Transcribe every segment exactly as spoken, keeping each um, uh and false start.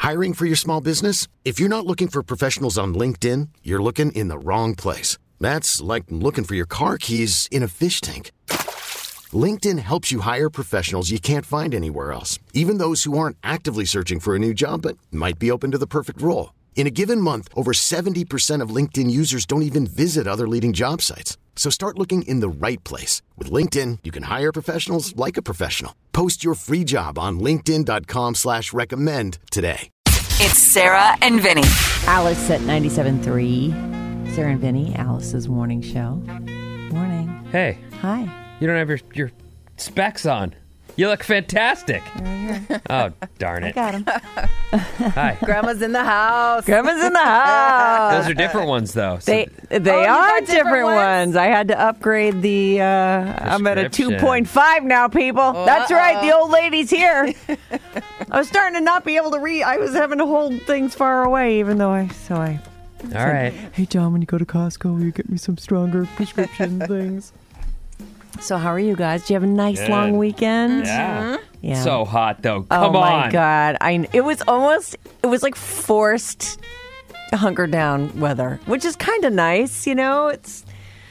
Hiring for your small business? If you're not looking for professionals on LinkedIn, you're looking in the wrong place. That's like looking for your car keys in a fish tank. LinkedIn helps you hire professionals you can't find anywhere else, even those who aren't actively searching for a new job but might be open to the perfect role. In a given month, over seventy percent of LinkedIn users don't even visit other leading job sites. So start looking in the right place. With LinkedIn, you can hire professionals like a professional. Post your free job on linkedin.com slash recommend today. It's Sarah and Vinny. Alice at ninety-seven point three. Sarah and Vinny, Alice's morning show. Morning. Hey. Hi. You don't have your, your specs on. You look fantastic. Right here. Oh, darn I it. got him. Hi. Grandma's in the house. Grandma's in the house. Those are different ones, though. So They they Oh, you are got different, different ones? ones? I had to upgrade the, uh, I'm at a Prescription. two point five now, people. That's right, the old lady's here. I was starting to not be able to read. I was having to hold things far away, even though I, so I. All right. Hey, John, when you go to Costco, will you get me some stronger prescription things? So how are you guys? Do you have a nice Good. long weekend? Yeah. Yeah. So hot, though. Come oh on. my God. I, it was almost, it was like forced hunker down weather, which is kind of nice, you know? It's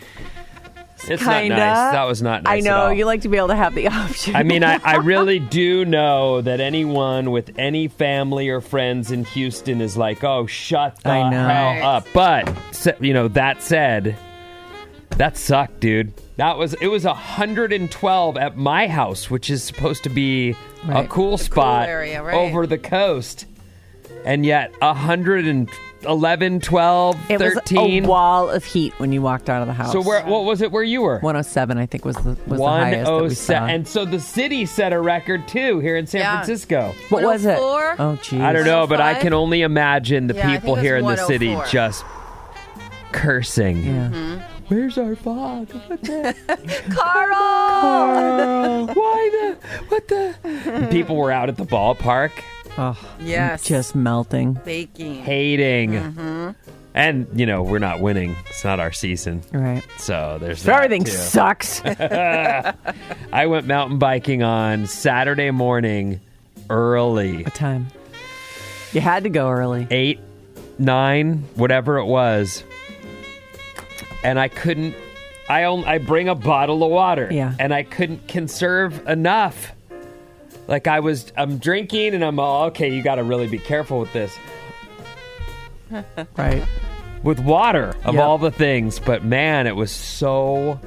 It's kinda, not nice. That was not nice I at know. all. You like to be able to have the option. I mean, I, I really do know that anyone with any family or friends in Houston is like, oh, shut the I know. hell up. But, se- you know, that said, that sucked, dude. That was, it was one hundred twelve at my house, which is supposed to be Right. a cool spot area, right. over the coast. And yet, one hundred eleven, twelve, it thirteen. was a wall of heat when you walked out of the house. So where, what was it where you were? one oh seven, I think, was the, was the highest that we saw. And so the city set a record, too, here in San Yeah. Francisco. What was it? one oh four? Oh, geez. I don't know, but I one oh five? can only imagine the Yeah, I people think it here in was the city one oh four. just cursing. Yeah. Mm-hmm. Where's our fog? What the? Carl! Carl, why the? What the? And people were out at the ballpark Oh, Yes. just melting. Baking. hating. Mm-hmm. And, you know, we're not winning. It's not our season. Right. So there's So that, everything too. sucks. I went mountain biking on Saturday morning early. What time? You had to go early. eight, nine, whatever it was. And I couldn't, I only, I bring a bottle of water. Yeah. And I couldn't conserve enough. Like I was, I'm drinking and I'm all, okay, you got to really be careful with this. Right. With water, of Yep. all the things. But man, it was so...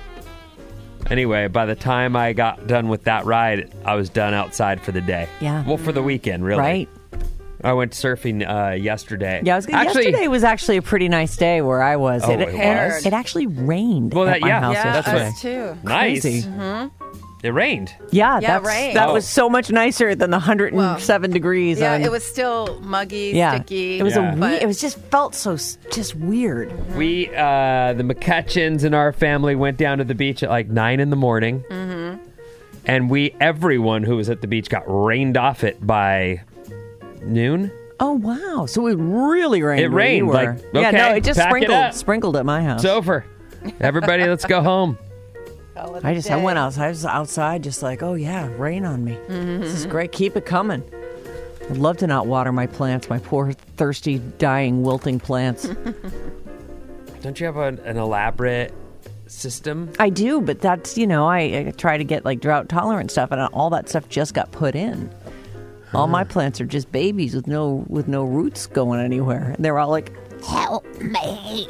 Anyway, by the time I got done with that ride, I was done outside for the day. Yeah. Well, for the weekend, really. Right. I went surfing uh, yesterday. Yeah, I was, Actually, yesterday was actually a pretty nice day where I was. Oh, it, it and was? It actually rained Well, at that- my yeah, house Yeah, yesterday. us too. Nice. Crazy. It rained. Yeah, Yeah, that's, right. that Oh. was so much nicer than the one hundred seven degrees. Yeah, on- it was still muggy, yeah. sticky. It was Yeah. a we- but- It was just felt so s- just weird. We, uh, the McCutcheons in our family went down to the beach at like nine in the morning. Mm-hmm. And we, everyone who was at the beach got rained off it by noon. Oh wow! So it really rained. It where you rained, were. like, yeah, okay, no, it just pack it sprinkled, up. sprinkled at my house. It's over. Everybody, let's go home. I just I went outside. I was outside, just like, oh yeah, rain on me. This is great. Keep it coming. I'd love to not water my plants, my poor, thirsty, dying, wilting plants. Don't you have an, an elaborate system? I do, but that's you know, I, I try to get like drought tolerant stuff, and all that stuff just got put in. All my plants are just babies with no with no roots going anywhere. And they're all like, help me,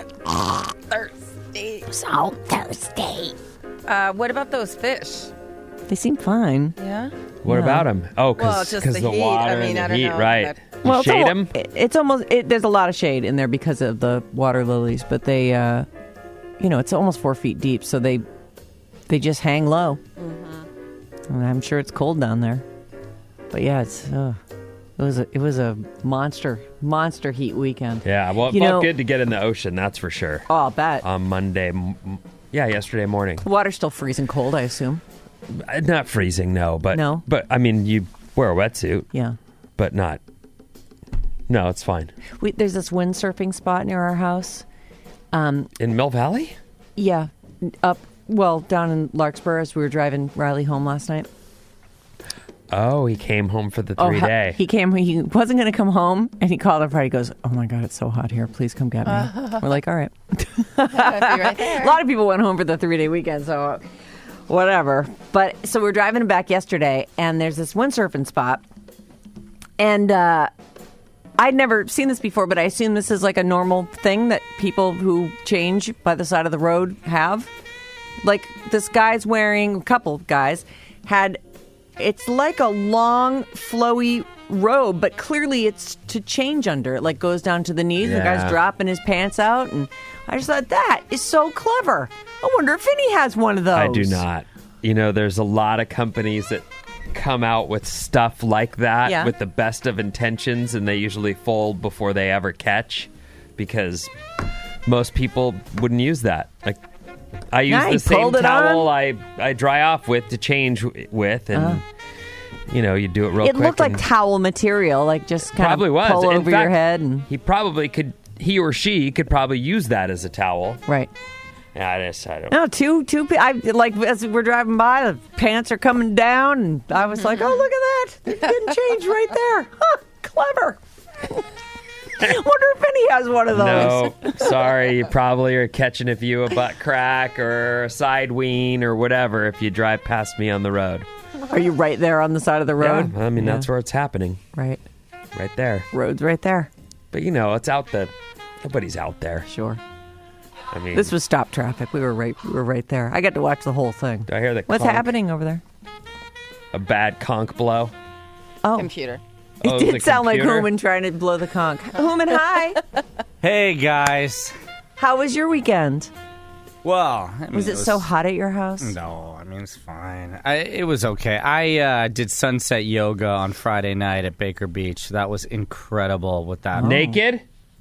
thirsty. so thirsty. Uh, what about those fish? They seem fine. Yeah. What Yeah. about them? Oh, Well, because just the the heat. water I mean, and I the don't heat, know, right? but- You Well, it's shade almo- them? it- It's almost it, there's a lot of shade in there because of the water lilies, but they, uh, you know, it's almost four feet deep, so they they just hang low. Mm-hmm. And I'm sure it's cold down there, but yeah, it's uh, it was a, it was a monster monster heat weekend. Yeah, well, it You felt know- good to get in the ocean, that's for sure. Oh, I'll bet. On Monday, m- m- yeah, yesterday morning. The water's still freezing cold, I assume. Uh, Not freezing, no, but No? but I mean, you wear a wetsuit, Yeah. but not. No, it's fine. We, there's this windsurfing spot near our house. Um, In Mill Valley? yeah, up well down in Larkspur as we were driving Riley home last night. Oh, he came home for the Oh, three ha- day. He came. He wasn't going to come home, and he called on Friday. He goes, "Oh my God, it's so hot here. Please come get me." We're like, "All right." right there. A lot of people went home for the three day weekend, so whatever. But so we're driving back yesterday, and there's this windsurfing spot, and uh, I'd never seen this before, but I assume this is like a normal thing that people who change by the side of the road have. Like this guy's wearing, a couple of guys had. It's like a long, flowy robe, but clearly it's to change under. It like goes down to the knees. The Yeah. guy's dropping his pants out, and I just thought that is so clever. I wonder if Vinny has one of those. I do not. You know, there's a lot of companies that come out with stuff like that Yeah. with the best of intentions, and they usually fold before they ever catch because most people wouldn't use that. Like, I use Yeah, he the same pulled it towel on. I, I dry off with to change w- with, and you know, you do it real It quick. looked like and- towel material, like just kind probably of was pull In over fact, your head. And he probably could. He or she could probably use that as a towel. right. Yeah, I just I don't. No, two, two. pe- I like as we're driving by, the pants are coming down, and I was like, "Oh, look at that! They're getting changed right there. Huh, clever." Wonder if Vinny has one of those. No, sorry. You probably are catching a view of butt crack or a side wean or whatever if you drive past me on the road. Are you right there on the side of the road? Yeah, I mean, Yeah. that's where it's happening. Right. Right there. Road's right there. But, you know, it's out the... Nobody's out there. Sure. I mean... This was stop traffic. We were right. We were right there. I got to watch the whole thing. Do I hear the What's conk? happening over there? A bad conch blow? Oh, Computer. it Oh, did the sound like computer? Hooman trying to blow the conch. Hooman, hi. Hey guys. How was your weekend? Well, I mean, Was it, so hot at your house? No, I mean it's fine. I, it was okay. I uh, did sunset yoga on Friday night at Baker Beach. That was incredible. With that, Naked?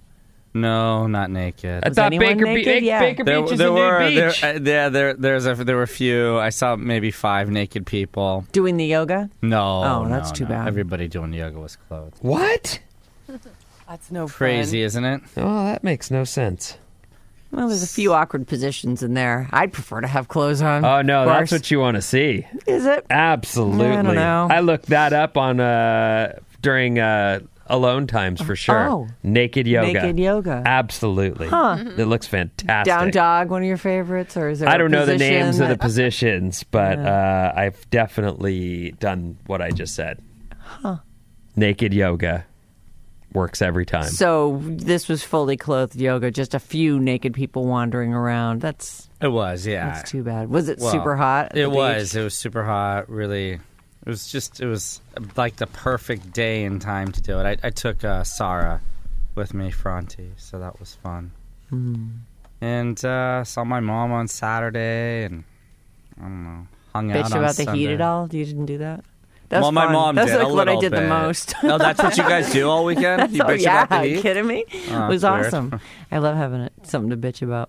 no, not naked. I Was thought anyone Baker, naked? Be- Yeah. Baker there, Beach is there a were nude there, beach. uh, yeah, there there's a there were a few. I saw maybe five naked people. Doing the yoga? No, Oh, that's no, too no. bad. Everybody doing yoga was clothed. What? That's no Crazy, isn't it? Oh, that makes no sense. Well, there's a few awkward positions in there. I'd prefer to have clothes on. Oh, no, of that's course. what you want to see. Is it? Absolutely. I don't know. I looked that up on uh during uh alone times for sure. Oh. Naked yoga. Naked yoga. Absolutely. Huh. It looks fantastic. Down dog, one of your favorites, or is there? I a don't know the position names of the that- positions, but uh, I've definitely done what I just said. Huh. Naked yoga works every time. So this was fully clothed yoga, just a few naked people wandering around. That's It was, yeah. that's too bad. Was it Well, super hot? at It the was. beach? It was super hot. Really, it was just. It was like the perfect day and time to do it. I, I took uh, Sarah with me, Fronti, so that was fun. Mm. And uh, saw my mom on Saturday, and I don't know, hung out Bitch on about the Sunday. heat at all? You didn't do that? That Well, was my fun. mom That's did like a what I little did the bit. most. No, that's what you guys do all weekend. You oh bitch yeah, about the are you heat. kidding me? Oh, it was that's weird. awesome. I love having it. Something to bitch about.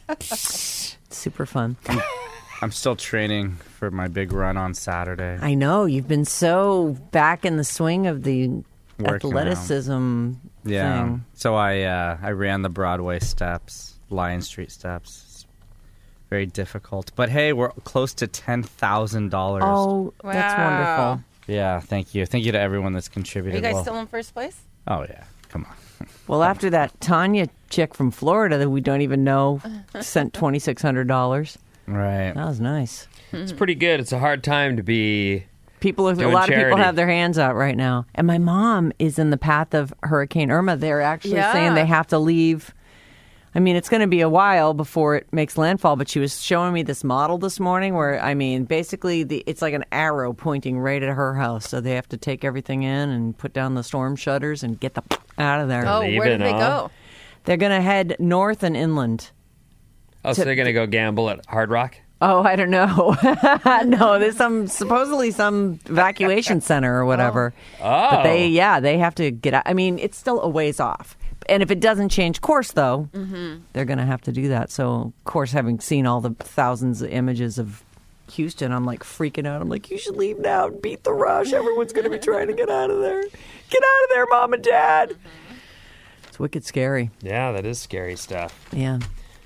Super fun. I'm still training for my big run on Saturday. I know you've been so back in the swing of the Working athleticism Yeah. thing. So I uh, I ran the Broadway steps, Lion Street steps. It's very difficult, but hey, we're close to ten thousand dollars. Oh, that's Wow. wonderful. Yeah, thank you, thank you to everyone that's Are contributed. you guys Well- still in first place? Oh yeah, come on. Well, after that Tanya chick from Florida that we don't even know sent twenty six hundred dollars. Right. That was nice. It's pretty good. It's a hard time to be... People, a Doing lot of people charity. have their hands out right now. And my mom is in the path of Hurricane Irma. They're actually Yeah. saying they have to leave. I mean, it's going to be a while before it makes landfall, but she was showing me this model this morning where, I mean, basically the it's like an arrow pointing right at her house. So they have to take everything in and put down the storm shutters and get the out of there. Oh, leave where it, did they huh? go? They're going to head north and inland. Oh, so they're going to go gamble at Hard Rock? Oh, I don't know. No, there's some supposedly some evacuation center or whatever. Oh. But they, yeah, they have to get out. I mean, it's still a ways off. And if it doesn't change course, though, they're going to have to do that. So, of course, having seen all the thousands of images of Houston, I'm like freaking out. I'm like, you should leave now and beat the rush. Everyone's going to be trying to get out of there. Get out of there, Mom and Dad. It's wicked scary. Yeah, that is scary stuff. Yeah.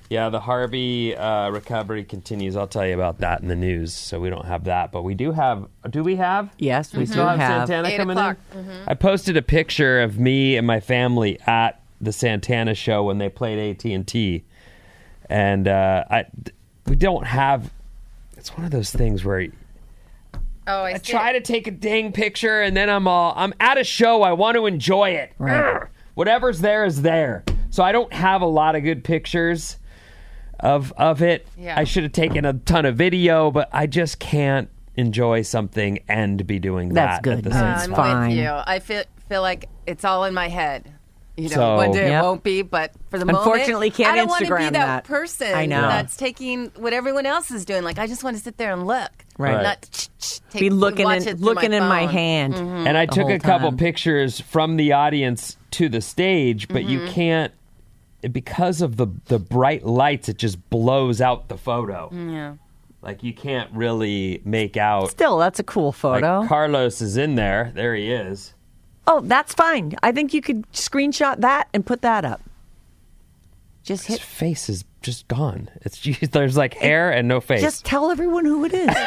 Yeah, the Harvey uh, recovery continues. I'll tell you about that in the news. So we don't have that, but we do have. Do we have? Yes, we We do still have, have. Santana Eight coming o'clock. in. I posted a picture of me and my family at the Santana show when they played A T and T, and uh, I we don't have. It's one of those things where. Oh, I, I see try it. to take a dang picture, and then I'm all, I'm at a show. I want to enjoy it. Right. Urgh. Whatever's there is there. So I don't have a lot of good pictures of of it. Yeah. I should have taken a ton of video, but I just can't enjoy something and be doing That's that good. at the Uh, same It's I'm fine. with you. I feel feel like it's all in my head. You know, So- one day Yep. it won't be, but for the Unfortunately, moment, can't I don't want to Instagram be that, that. person I know. that's taking what everyone else is doing. Like, I just want to sit there and look, Right. Not ch- ch- take, Be looking watch in, it through looking in my phone. hand. And I the took whole a couple time. pictures from the audience to the stage, but you can't because of the the bright lights. It just blows out the photo. Yeah. Like you can't really make out. Still, that's a cool Like photo. Carlos is in there. There he is. Oh, that's fine. I think you could screenshot that and put that up. Just His hit. face is just gone. It's there's like hair and no face. Just tell everyone who it is.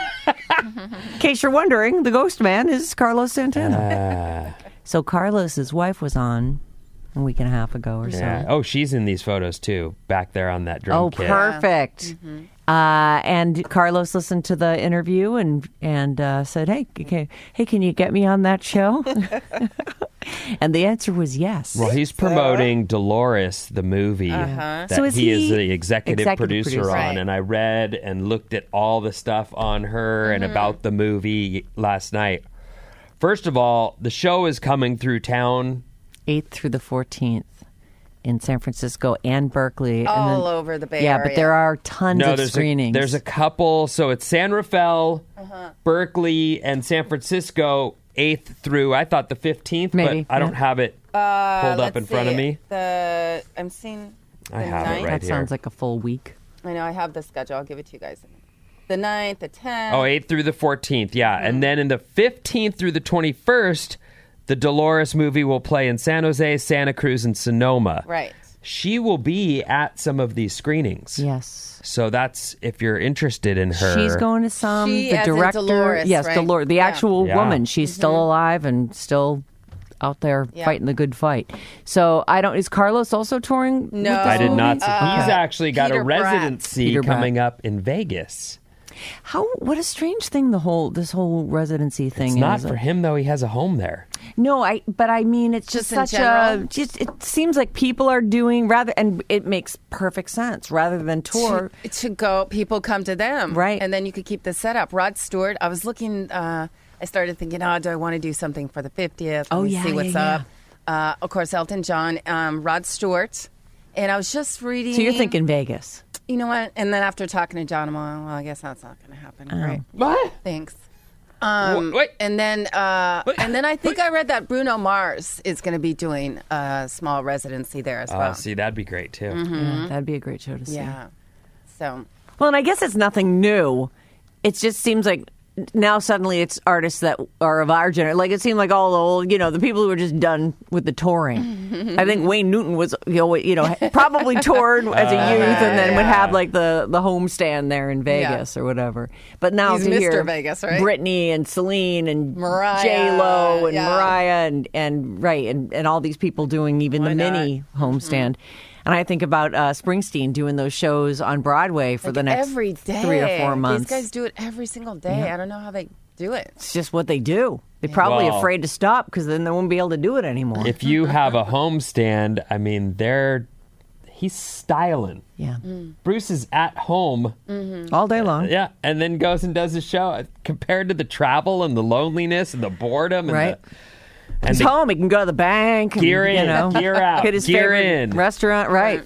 In case you're wondering, the ghost man is Carlos Santana. Ah, So Carlos's wife was on a week and a half ago or yeah. so. Oh, she's in these photos too, back there on that drum Oh, kit. perfect. Uh, and Carlos listened to the interview and and uh, said, "Hey, okay, hey, can you get me on that show?" And the answer was yes. Well, he's promoting Dolores, the movie Uh-huh. that So is he, is he the executive, executive producer, producer? on. Right. And I read and looked at all the stuff on her and about the movie last night. First of all, the show is coming through town. eighth through the fourteenth in San Francisco and Berkeley. and All then- over the Bay Yeah, Area. but there are tons No, of there's screenings. a, there's a couple. So it's San Rafael, Uh-huh. Berkeley, and San Francisco, eighth through, I thought the fifteenth, Maybe, but I don't yeah. have it Uh, pulled up let's in front of see. me. The I'm seeing. The I have it ninth. right that here. sounds like a full week. I know I have the schedule. I'll give it to you guys. The ninth, the tenth. Oh, eighth through the fourteenth, yeah. Mm-hmm. And then in the fifteenth through the twenty-first, the Dolores movie will play in San Jose, Santa Cruz, and Sonoma. Right. She will be at some of these screenings. Yes. So that's if you're interested in her. She's going to some. She the as in director, Dolores, yes, right? Dolores, the Yeah. actual Yeah. woman. She's still alive and still out there Yeah. fighting the good fight. So I don't. Is Carlos also touring? No. with this I did movie? not see. Uh, He's actually got Peter a Bratt. residency Peter Bratt. coming up in Vegas. How? What a strange thing. The whole this whole residency thing It's not is. for him though. He has a home there. No, I. But I mean, it's just, Just in such a. general? Just it seems like people are doing rather, and it makes perfect sense rather than tour. To, to go, people come to them, Right. And then you could keep the setup. Rod Stewart. I was looking. Uh, I started thinking, oh, do I want to do something for the fiftieth? Oh, Let me yeah, see what's yeah, up. Uh, of course, Elton John, um, Rod Stewart, and I was just reading. So you're thinking Vegas? you know what? And then after talking to John, I'm like, well, I guess that's not going to happen. Oh. Right? What? Thanks. Um, Wait. And then, uh, and then I think I read that Bruno Mars is going to be doing a small residency there as Oh, well. see, that'd be great too. Yeah, that'd be a great show to see. Yeah. So Well, and I guess it's nothing new. It just seems like now suddenly it's artists that are of our generation. Like it seemed like all the old, you know, the people who were just done with the touring. I think Wayne Newton was, you know, you know, probably toured as a youth and then would have like the the homestand there in Vegas or whatever. But now He's to Mister hear Vegas, right? Britney and Celine and Mariah, J Lo and yeah. Mariah and and right and, and all these people doing even Why the not? mini homestand. And I think about uh, Springsteen doing those shows on Broadway for like the next every day, three or four months. These guys do it every single day. I don't know how they do it. It's just what they do. They're probably Well- afraid to stop because then they won't be able to do it anymore. If you have a homestand, I mean, they're he's styling. yeah, Bruce is at home, all day long. yeah, and then goes and does his show. Compared to the travel and the loneliness and the boredom, and Right. the, and He's the home. He can go to the bank. And, Gear you in, know, gear out, hit his gear favorite in. restaurant. Right,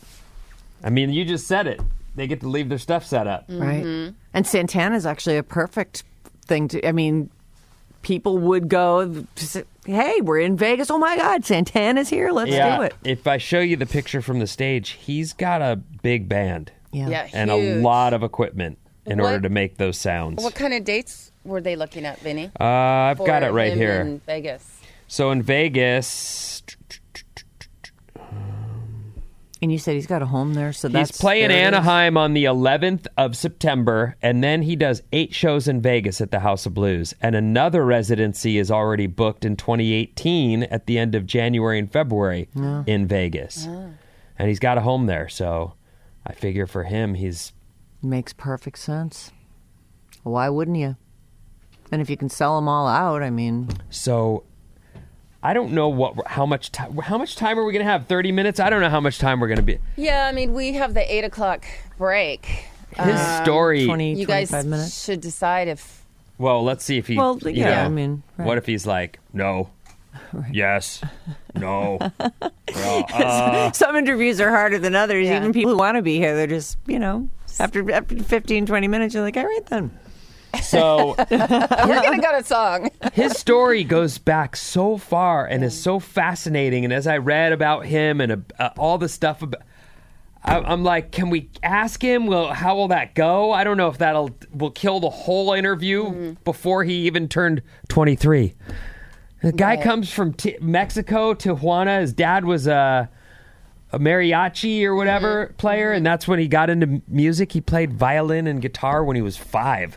I mean, you just said it. They get to leave their stuff set up. right. And Santana's actually a perfect thing to. I mean, people would go. To say, hey, we're in Vegas. Oh my God, Santana's here. Let's Yeah. do it. If I show you the picture from the stage, he's got a big band Yeah. Yeah, and a huge. lot of equipment in What- order to make those sounds. What kind of dates were they looking at, Vinny? Uh, I've got For it right him here. in Vegas. So in Vegas, And you said he's got a home there, so He's that's playing there it is. Anaheim on the eleventh of September, and then he does eight shows in Vegas at the House of Blues. And another residency is already booked in twenty eighteen at the end of January and February Yeah. in Vegas. Ah. And he's got a home there, so I figure for him, he's... Makes perfect sense. Why wouldn't you? And if you can sell them all out, I mean... So... I don't know what how much time how much time are we going to have? thirty minutes? I don't know how much time we're going to be. Yeah, I mean, we have the eight o'clock break. His story. twenty, You guys twenty-five minutes. should decide if. Well, let's see if he. Well, you yeah, know, I mean, right. what if he's like, no, yes, no. Well, uh, Some interviews are harder than others. Yeah. Even people who want to be here, they're just, you know, after after fifteen, twenty minutes, you're like, all right then. so We're gonna go to song. his story goes back so far and is so fascinating. And as I read about him and uh, all the stuff about, I, I'm like, can we ask him? Well, how will that go? I don't know if that'll will kill the whole interview Mm-hmm. before he even turned twenty-three. The guy Right. comes from T- Mexico, Tijuana. His dad was a, a mariachi or whatever Mm-hmm. player, and that's when he got into music. He played violin and guitar when he was five.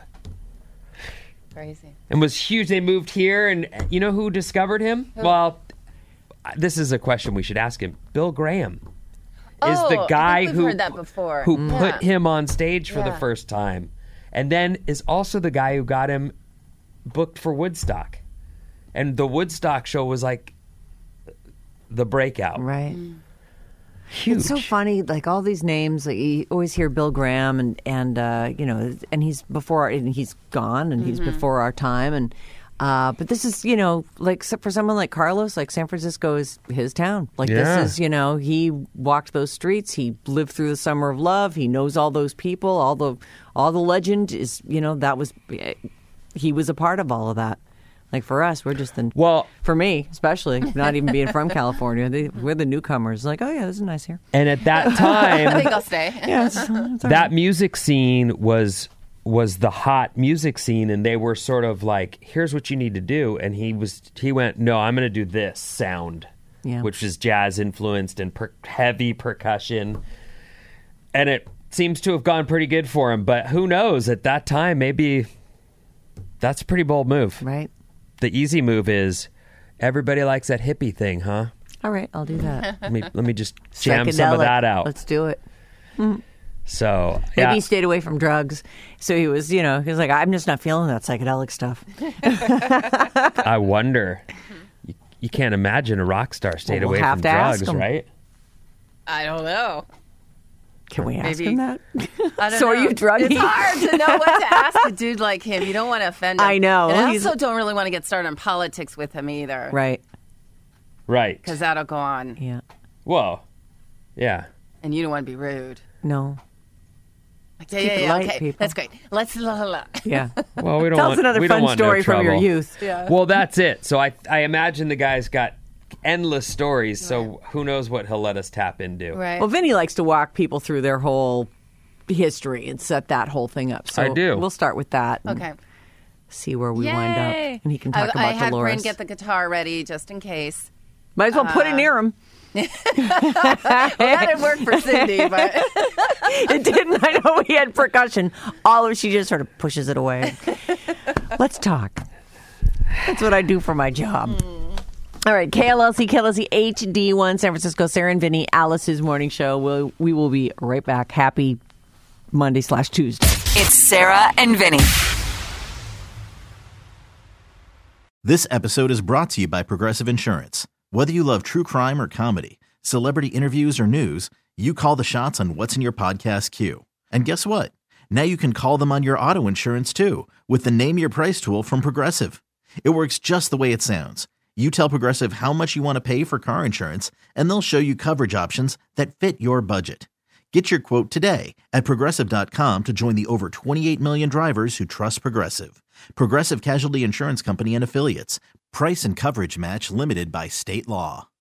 Crazy. And was huge. They moved here, and you know who discovered him? Well, this is a question we should ask him. Bill Graham is Oh, the I guy think we've who heard that before. who Yeah. put him on stage for the Yeah. first time, and then is also the guy who got him booked for Woodstock, and the Woodstock show was like the breakout. Right. Huge. It's so funny, like all these names. Like you always hear Bill Graham, and and uh, you know, and he's before, and he's gone, and he's before our time, and uh, but this is, you know, like so for someone like Carlos, like San Francisco is his town. Like Yeah. this is, you know, he walked those streets, he lived through the Summer of Love, he knows all those people, all the all the legend is, you know, that was he was a part of all of that. Like for us, we're just the Well, for me especially, not even being from California, they, we're the newcomers. Like, oh yeah, this is nice here. and at that I time, think I'll stay. Yeah, it's, it's all right. that music scene was was the hot music scene, and they were sort of like, here's what you need to do, and he was he went, no, I'm going to do this sound, Yeah. which is jazz influenced and per- heavy percussion, and it seems to have gone pretty good for him. But who knows, at that time, maybe that's a pretty bold move. Right. The easy move is everybody likes that hippie thing, huh? All right, I'll do that. Let me let me just jam some of Psychedelic. that out. Let's do it. So Maybe yeah. he stayed away from drugs. So he was, you know, he was like, I'm just not feeling that psychedelic stuff. I wonder. You, you can't imagine a rock star stayed Well, we'll away have from to ask drugs, him. right? I don't know. Can we ask Maybe- him that? I don't So know. are you druggy? It's hard to know what to ask a dude like him. You don't want to offend him. I know. And I He's- also don't really want to get started on politics with him either. Right. Right. Because that'll go on. Yeah. Whoa. Yeah. And you don't want to be rude. No. Like, yeah, Keep yeah, it yeah. light, Okay. people. That's great. Let's la la la. Yeah. Well, we don't Tell want, us another we don't fun want no story from your trouble. youth. Yeah. Well, that's it. So I I imagine the guy's got endless stories. So who knows what he'll let us tap into? Right. Well, Vinny likes to walk people through their whole history and set that whole thing up. So I do. We'll start with that. and Okay. See where we wind Yay. up. And he can talk I, about I had Dolores. Bryn get the guitar ready just in case. Might as well put Uh, it near him. Well, that didn't work for Cindy, but It didn't. I know we had percussion. All of she just sort of pushes it away. Let's talk. That's what I do for my job. All right, K L L C, K L L C H D one, San Francisco, Sarah and Vinny, Alice's morning show. We'll, we will be right back. Happy Monday slash Tuesday. It's Sarah and Vinny. This episode is brought to you by Progressive Insurance. Whether you love true crime or comedy, celebrity interviews or news, you call the shots on what's in your podcast queue. And guess what? Now you can call them on your auto insurance too with the Name Your Price tool from Progressive. It works just the way it sounds. You tell Progressive how much you want to pay for car insurance, and they'll show you coverage options that fit your budget. Get your quote today at Progressive dot com to join the over twenty-eight million drivers who trust Progressive. Progressive Casualty Insurance Company and Affiliates. Price and coverage match limited by state law.